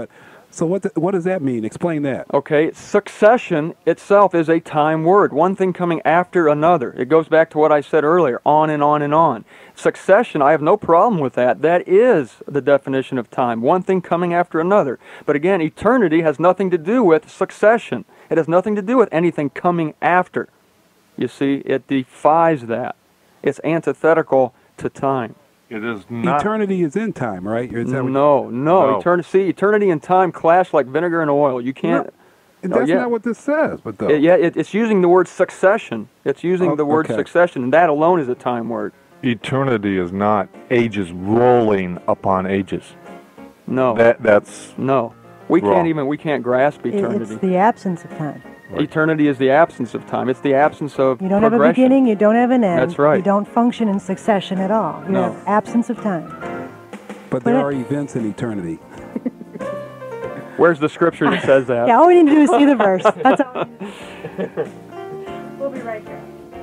[SPEAKER 2] So what th- what does that mean? Explain that.
[SPEAKER 5] Okay, succession itself is a time word, one thing coming after another. It goes back to what I said earlier, on and on and on. Succession, I have no problem with that. That is the definition of time, one thing coming after another. But again, eternity has nothing to do with succession. It has nothing to do with anything coming after. You see, it defies that. It's antithetical to time.
[SPEAKER 10] It is not.
[SPEAKER 2] Eternity is in time, right? Is that what
[SPEAKER 5] No, no.
[SPEAKER 10] No.
[SPEAKER 5] Eternity, see, eternity and time clash like vinegar and oil. You can't.
[SPEAKER 2] you-
[SPEAKER 5] Oh,
[SPEAKER 2] That's
[SPEAKER 5] yeah.
[SPEAKER 2] not what this says. But though,
[SPEAKER 5] It- yeah, it, it's using the word succession. It's using
[SPEAKER 2] Oh,
[SPEAKER 5] the word
[SPEAKER 2] okay.
[SPEAKER 5] succession, and that alone is a time word.
[SPEAKER 10] Eternity is not ages rolling upon ages.
[SPEAKER 5] No,
[SPEAKER 10] That that's
[SPEAKER 5] no. We
[SPEAKER 10] wrong.
[SPEAKER 5] can't even. We can't grasp
[SPEAKER 6] It-
[SPEAKER 5] eternity.
[SPEAKER 6] It's the absence of time.
[SPEAKER 5] Eternity is the absence of time. It's the absence of
[SPEAKER 6] You don't have a
[SPEAKER 5] progression.
[SPEAKER 6] beginning, you don't have an end.
[SPEAKER 5] That's right.
[SPEAKER 6] You don't function in succession at all. You
[SPEAKER 5] No.
[SPEAKER 6] have absence of time.
[SPEAKER 2] but there
[SPEAKER 6] but it-
[SPEAKER 2] are events in eternity.
[SPEAKER 5] Where's the scripture that says that?
[SPEAKER 6] Yeah, all we need to do is see the verse. That's all. We'll be right back.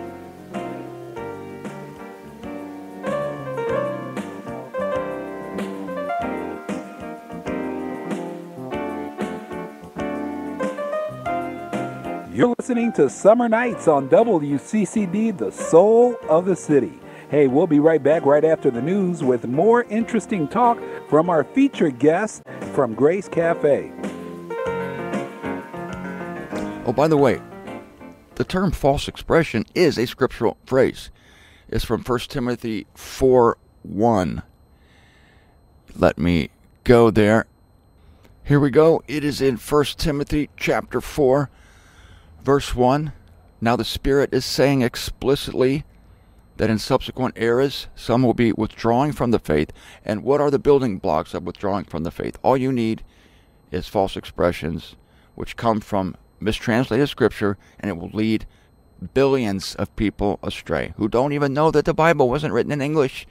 [SPEAKER 2] You're listening to Summer Nights on W C C D, the soul of the city. Hey, we'll be right back right after the news with more interesting talk from our featured guest from Grace Cafe.
[SPEAKER 11] Oh, by the way, the term false expression is a scriptural phrase. It's from First Timothy four one. Let me go there. Here we go. It is in First Timothy chapter four, verse one. Now the Spirit is saying explicitly that in subsequent eras, some will be withdrawing from the faith. And what are the building blocks of withdrawing from the faith? All you need is false expressions, which come from mistranslated scripture, and it will lead billions of people astray who don't even know that the Bible wasn't written in English.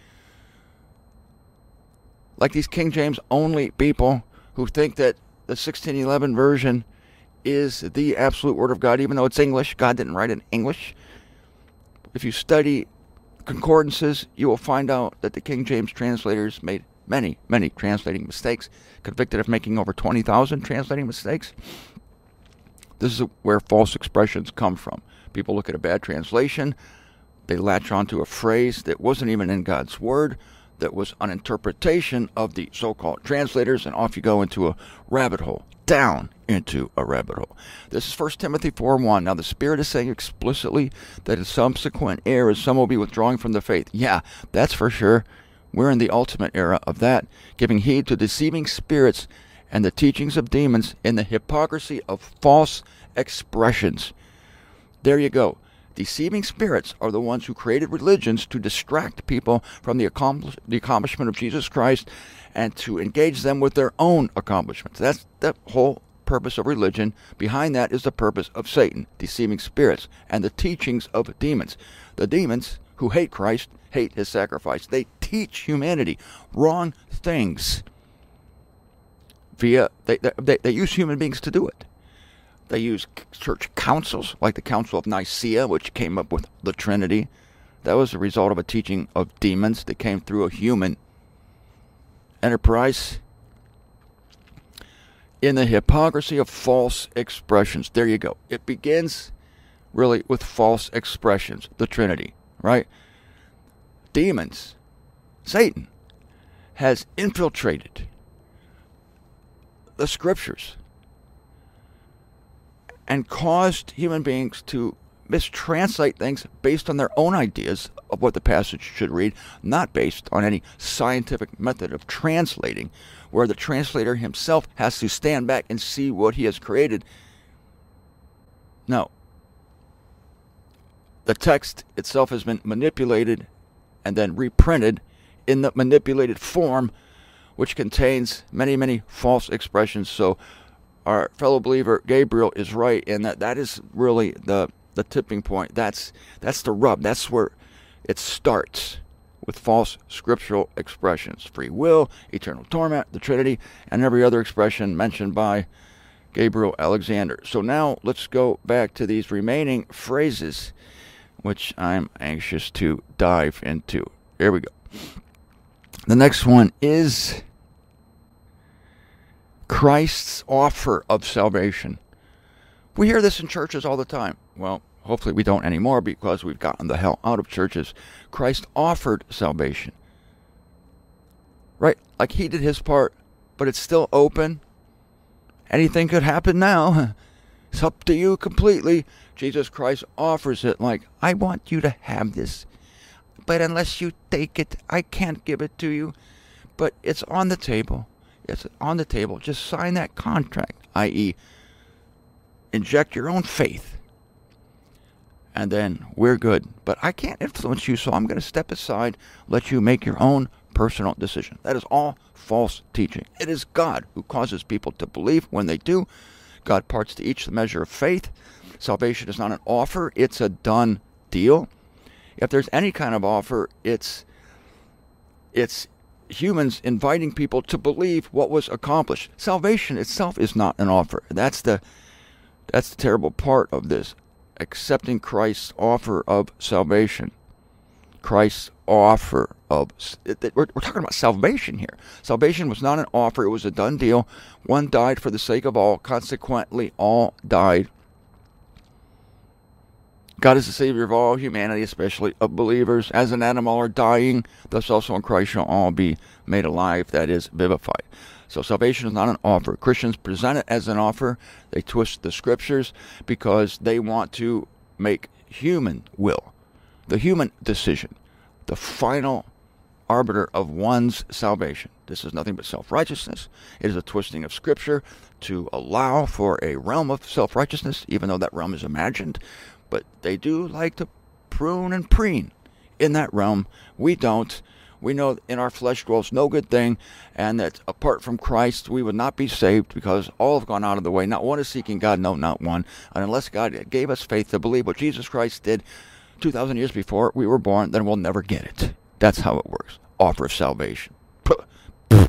[SPEAKER 11] Like these King James only people who think that the sixteen eleven version is the absolute word of God, even though it's English. God didn't write it in English. If you study concordances, you will find out that the King James translators made many, many translating mistakes, convicted of making over twenty thousand translating mistakes. This is where false expressions come from. People look at a bad translation, they latch onto a phrase that wasn't even in God's Word, that was an interpretation of the so-called translators, and off you go into a rabbit hole, down into a rabbit hole. This is First Timothy four one. Now the Spirit is saying explicitly that in subsequent eras some will be withdrawing from the faith. Yeah, that's for sure. We're in the ultimate era of that, giving heed to deceiving spirits and the teachings of demons in the hypocrisy of false expressions. There you go. Deceiving spirits are the ones who created religions to distract people from the, accomplish- the accomplishment of Jesus Christ and to engage them with their own accomplishments. That's the whole purpose of religion. Behind that is the purpose of Satan, deceiving spirits, and the teachings of demons. The demons who hate Christ hate his sacrifice. They teach humanity wrong things. Via they, they, they use human beings to do it. They use church councils, like the Council of Nicaea, which came up with the Trinity. That was the result of a teaching of demons that came through a human enterprise. In the hypocrisy of false expressions. There you go. It begins really with false expressions, the Trinity, right? Demons, Satan, has infiltrated the scriptures and caused human beings to mistranslate things based on their own ideas of what the passage should read, not based on any scientific method of translating, where the translator himself has to stand back and see what he has created. No. The text itself has been manipulated and then reprinted in the manipulated form, which contains many, many false expressions. So our fellow believer Gabriel is right in that that is really the the tipping point. That's that's the rub. That's where it starts, with false scriptural expressions. Free will, eternal torment, the Trinity, and every other expression mentioned by Gabriel Alexander. So now let's go back to these remaining phrases, which I'm anxious to dive into. Here we go. The next one is Christ's offer of salvation. We hear this in churches all the time. Well, hopefully we don't anymore because we've gotten the hell out of churches. Christ offered salvation. Right? Like he did his part, but it's still open. Anything could happen now. It's up to you completely. Jesus Christ offers it like, I want you to have this. But unless you take it, I can't give it to you. But it's on the table. It's on the table. Just sign that contract, that is, inject your own faith. And then we're good. But I can't influence you, so I'm going to step aside, let you make your own personal decision. That is all false teaching. It is God who causes people to believe when they do. God parts to each the measure of faith. Salvation is not an offer. It's a done deal. If there's any kind of offer, it's it's humans inviting people to believe what was accomplished. Salvation itself is not an offer. That's the that's the terrible part of this. Accepting Christ's offer of salvation. Christ's offer of... We're, we're talking about salvation here. Salvation was not an offer. It was a done deal. One died for the sake of all. Consequently, all died. God is the Savior of all humanity, especially of believers. As an animal are dying, thus also in Christ shall all be made alive, that is, vivified. So salvation is not an offer. Christians present it as an offer. They twist the scriptures because they want to make human will, the human decision, the final arbiter of one's salvation. This is nothing but self-righteousness. It is a twisting of scripture to allow for a realm of self-righteousness, even though that realm is imagined. But they do like to prune and preen in that realm. We don't. We know in our flesh dwells no good thing, and that apart from Christ, we would not be saved because all have gone out of the way. Not one is seeking God, no, not one. And unless God gave us faith to believe what Jesus Christ did two thousand years before we were born, then we'll never get it. That's how it works. Offer of salvation. That's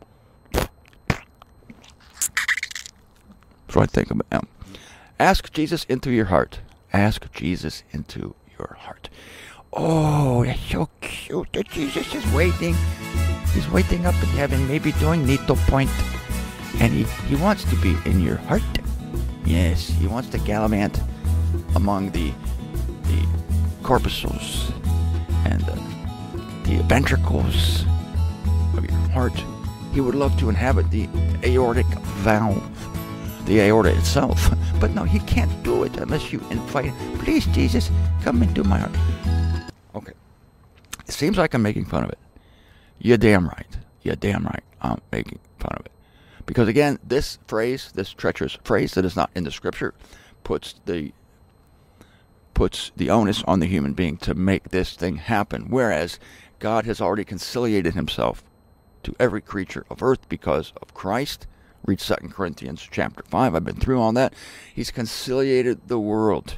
[SPEAKER 11] what I think about him. Ask Jesus into your heart. Ask Jesus into your heart. Oh, that's so cute that Jesus is waiting. He's waiting up in heaven, maybe doing needlepoint. And he, he wants to be in your heart. Yes, he wants to gallivant among the the corpuscles and the, the ventricles of your heart. He would love to inhabit the aortic valve, the aorta itself. But no, he can't do it unless you invite him. Please, Jesus, come into my heart. Okay. It seems like I'm making fun of it. You're damn right. You're damn right. I'm making fun of it. Because again, this phrase, this treacherous phrase that is not in the scripture, puts the puts the onus on the human being to make this thing happen. Whereas God has already conciliated himself to every creature of earth because of Christ. Read Second Corinthians chapter five. I've been through all that. He's conciliated the world.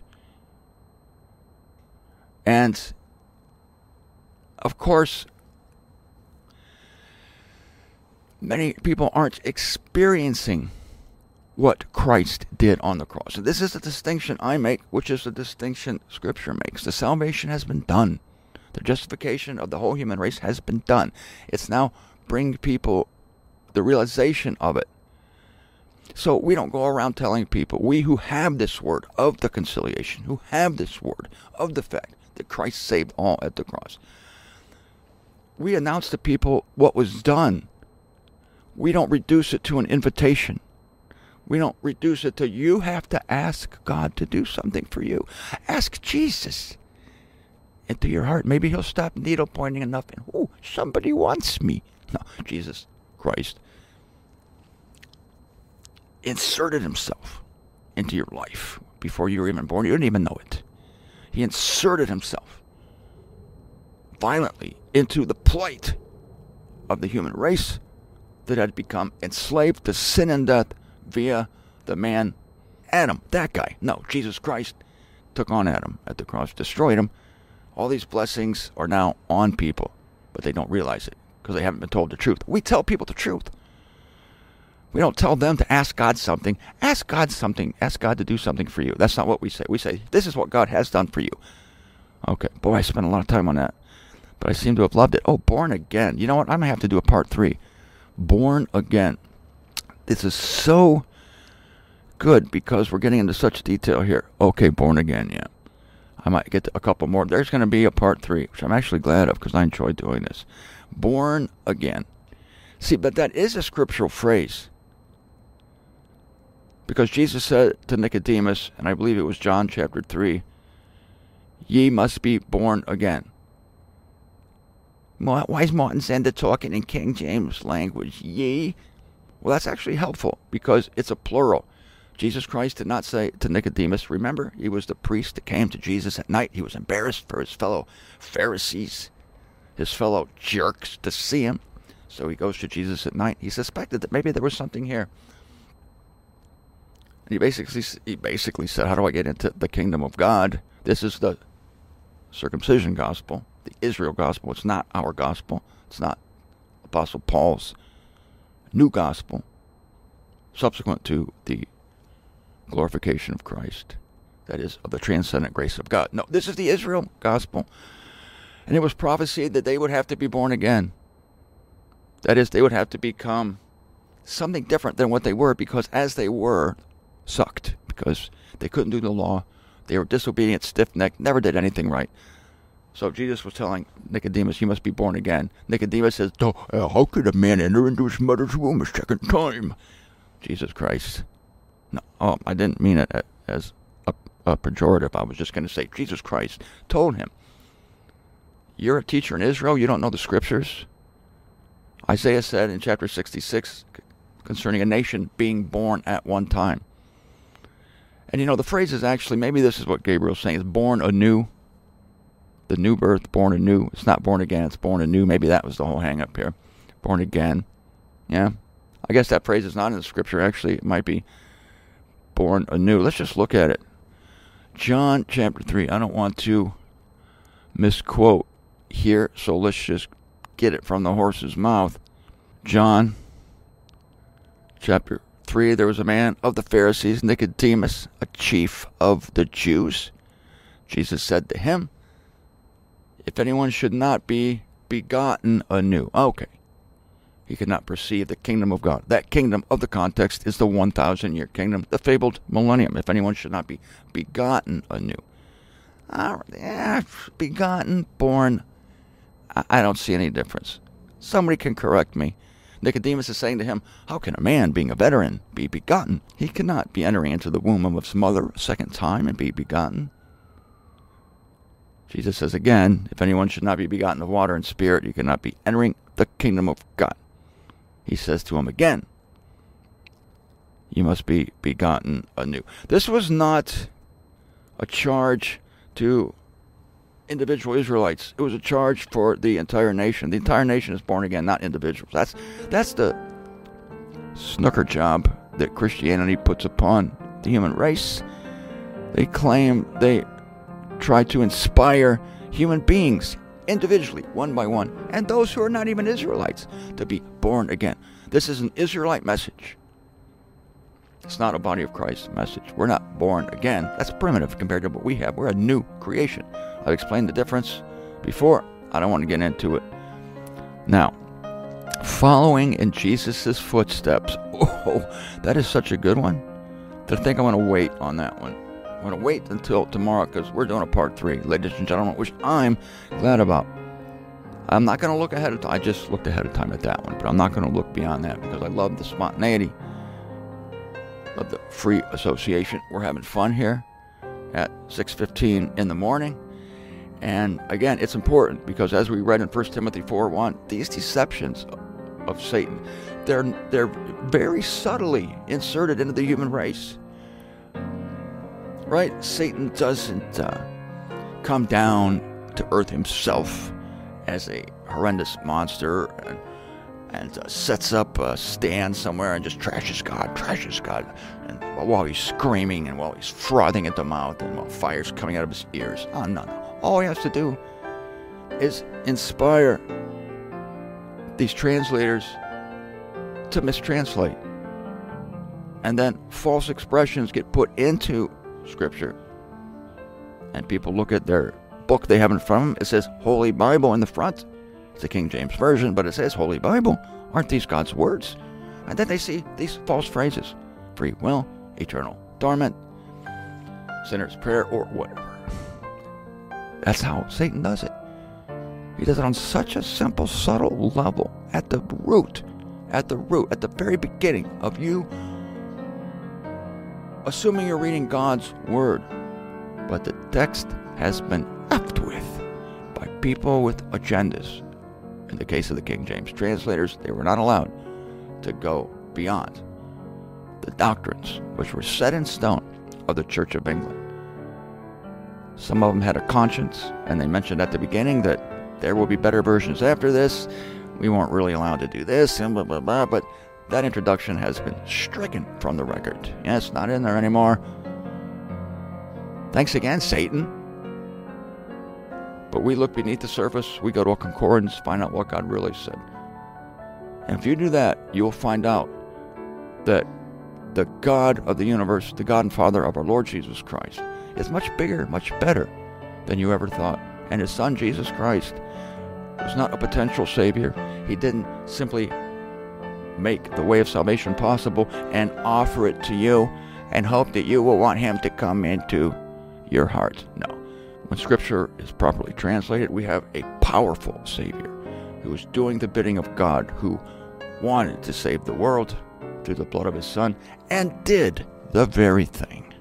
[SPEAKER 11] And, of course, many people aren't experiencing what Christ did on the cross. And this is the distinction I make, which is the distinction Scripture makes. The salvation has been done. The justification of the whole human race has been done. It's now bring people the realization of it. So we don't go around telling people, we who have this word of the conciliation, who have this word of the fact that Christ saved all at the cross, we announce to people what was done. We don't reduce it to an invitation. We don't reduce it to you have to ask God to do something for you. Ask Jesus into your heart. Maybe he'll stop needle pointing enough and, oh, somebody wants me. No, Jesus Christ inserted himself into your life before you were even born. You didn't even know it. He inserted himself violently into the plight of the human race that had become enslaved to sin and death via the man Adam. That guy. No, Jesus Christ took on Adam at the cross, destroyed him. All these blessings are now on people, but they don't realize it because they haven't been told the truth. We tell people the truth. We don't tell them to ask God something. Ask God something. Ask God to do something for you. That's not what we say. We say, this is what God has done for you. Okay. Boy, I spent a lot of time on that. But I seem to have loved it. Oh, born again. You know what? I'm going to have to do a part three. Born again. this is so good because we're getting into such detail here. Okay, born again, yeah. I might get to a couple more. There's going to be a part three, which I'm actually glad of because I enjoy doing this. Born again. See, but that is a scriptural phrase. Because Jesus said to Nicodemus, and I believe it was John chapter three, ye must be born again. Why is Martin Zender talking in King James language? Ye? Well, that's actually helpful because it's a plural. Jesus Christ did not say to Nicodemus, remember, he was the priest that came to Jesus at night. He was embarrassed for his fellow Pharisees, his fellow jerks, to see him. So he goes to Jesus at night. He suspected that maybe there was something here. And he basically, he basically said, how do I get into the kingdom of God? This is the circumcision gospel, the Israel gospel. It's not our gospel. It's not Apostle Paul's new gospel, subsequent to the glorification of Christ, that is, of the transcendent grace of God. No, this is the Israel gospel. And it was prophesied that they would have to be born again. That is, they would have to become something different than what they were, because as they were, sucked, because they couldn't do the law. They were disobedient, stiff-necked, never did anything right. So Jesus was telling Nicodemus, you must be born again. Nicodemus says, oh, uh, how could a man enter into his mother's womb a second time? Jesus Christ. No, oh, I didn't mean it as a, a pejorative. I was just going to say, Jesus Christ told him, you're a teacher in Israel, you don't know the scriptures? Isaiah said in chapter sixty-six concerning a nation being born at one time. And you know, the phrase is actually, maybe this is what Gabriel's saying, is born anew. The new birth, born anew. It's not born again, it's born anew. Maybe that was the whole hang up here. Born again. Yeah. I guess that phrase is not in the scripture. Actually, it might be born anew. Let's just look at it. John chapter three. I don't want to misquote here, so let's just get it from the horse's mouth. John chapter three. There was a man of the Pharisees, Nicodemus, a chief of the Jews. Jesus said to him, if anyone should not be begotten anew. Okay. He could not perceive the kingdom of God. That kingdom of the context is the one thousand year kingdom, the fabled millennium. If anyone should not be begotten anew. All right, yeah, begotten, born, I, I don't see any difference. Somebody can correct me. Nicodemus is saying to him, how can a man, being a veteran, be begotten? He cannot be entering into the womb of his mother a second time and be begotten. Jesus says again, if anyone should not be begotten of water and spirit, he cannot be entering the kingdom of God. He says to him again, you must be begotten anew. This was not a charge to individual Israelites. It was a charge for the entire nation. The entire nation is born again, not individuals. That's that's the snooker job that Christianity puts upon the human race. They claim they try to inspire human beings individually, one by one, and those who are not even Israelites, to be born again. This is an Israelite message. It's not a body of Christ message. We're not born again. That's primitive compared to what we have. We're a new creation. I've explained the difference before. I don't want to get into it now. Following in Jesus' footsteps. Oh, that is such a good one. I think I'm going to wait on that one. I'm going to wait until tomorrow because we're doing a part three, ladies and gentlemen, which I'm glad about. I'm not going to look ahead of time. I just looked ahead of time at that one, but I'm not going to look beyond that because I love the spontaneity of the free association. We're having fun here at six fifteen in the morning. And again, it's important because as we read in First Timothy four one, these deceptions of Satan, they're, they're very subtly inserted into the human race. Right? Satan doesn't uh, come down to earth himself as a horrendous monster and, and uh, sets up a stand somewhere and just trashes God, trashes God, and while he's screaming and while he's frothing at the mouth and while fire's coming out of his ears. Oh, no, no. All he has to do is inspire these translators to mistranslate. And then false expressions get put into Scripture. And people look at their book they have in front of them. It says Holy Bible in the front. It's the King James Version, but it says Holy Bible. Aren't these God's words? And then they see these false phrases: free will, eternal torment, sinner's prayer, or whatever. That's how Satan does it. He does it on such a simple, subtle level, at the root, at the root, at the very beginning of you assuming you're reading God's Word. But the text has been effed with by people with agendas. In the case of the King James translators, they were not allowed to go beyond the doctrines which were set in stone of the Church of England. Some of them had a conscience, and they mentioned at the beginning that there will be better versions after this. We weren't really allowed to do this, and blah, blah, blah, but that introduction has been stricken from the record. Yeah, it's not in there anymore. Thanks again, Satan. But we look beneath the surface, we go to a concordance, find out what God really said. And if you do that, you'll find out that the God of the universe, the God and Father of our Lord Jesus Christ, is much bigger, much better than you ever thought. And his Son, Jesus Christ, was not a potential Savior. He didn't simply make the way of salvation possible and offer it to you and hope that you will want him to come into your heart. No. When Scripture is properly translated, we have a powerful Savior who is doing the bidding of God, who wanted to save the world through the blood of his Son, and did the very thing.